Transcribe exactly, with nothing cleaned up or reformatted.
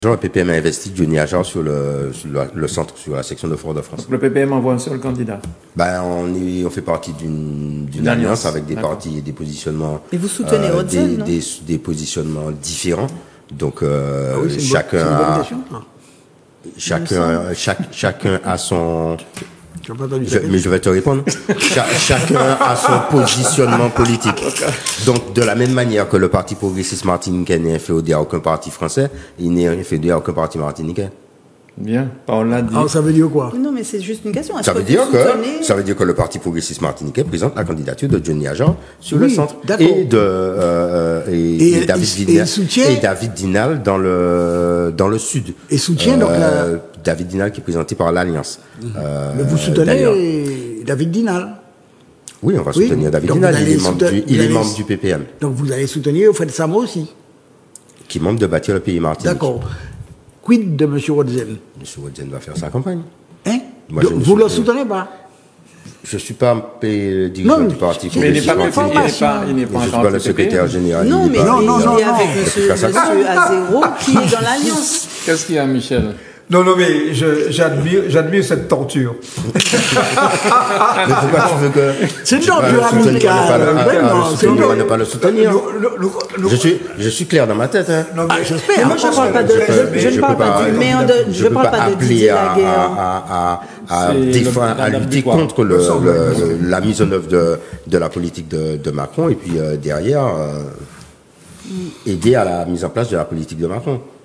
Le P P M a investi Johnny Ajar sur le, sur le, le centre, sur la section de Fort-de-France. Donc le P P M envoie un seul candidat. Ben, on, est, on fait partie d'une, d'une alliance avec des partis et des positionnements. Et vous soutenez euh, des, non des, des positionnements différents. Donc, euh, ah oui, chacun bonne, a, question, chacun, chaque, chacun a son. Je, mais je vais te répondre. Cha, chacun a son positionnement politique. Donc, de la même manière que le Parti progressiste martiniquais n'est inféodé à aucun parti français, il n'est inféodé à aucun parti martiniquais. Bien, on l'a dit. Alors, ça veut dire quoi? Non, mais c'est juste une question. Ça veut, dire que, ça veut dire que le Parti progressiste martiniquais présente la candidature de Johnny Ajar sur oui, le centre. Et, de, euh, et, et, et, David et, Dinal, soutient... et David Dinal dans le, dans le sud. Et soutient euh, donc la... David Dinal qui est présenté par l'Alliance. Mmh. Euh, mais vous soutenez David Dinal? Oui, on va oui. soutenir David donc Dinal. Il, est membre, du, il allez... est membre du P P M. Donc vous allez soutenir Fred Samo aussi? Qui est membre de Bâtir le pays Martinique. D'accord. Quid de M. Rodzen? M. Rodzen va faire sa campagne. Hein? Moi, donc, vous ne le soutenez pas? Je ne suis pas un dirigeant non, du parti. Mais il n'est pas, il pas, il n'est pas, je ne suis pas le secrétaire général. Non, mais non, non, non, il est avec M. Azéro qui est dans l'Alliance. Qu'est-ce qu'il y a, Michel? Non, non, mais je, j'admire, j'admire cette torture. Mais pourquoi tu veux que... C'est une torture amicale. On ne pas le soutenir. Je suis, je suis clair dans ma tête. Hein. Non, mais ah, j'espère. Moi, je ne parle pas de... Je, je, je ne parle pas du... Mais je ne parle pas de Didier Laguerre. À, à, à, défendre, à lutter contre le, le, le, la mise en œuvre de, de la politique de, de Macron et puis euh, derrière, euh, aider à la mise en place de la politique de Macron.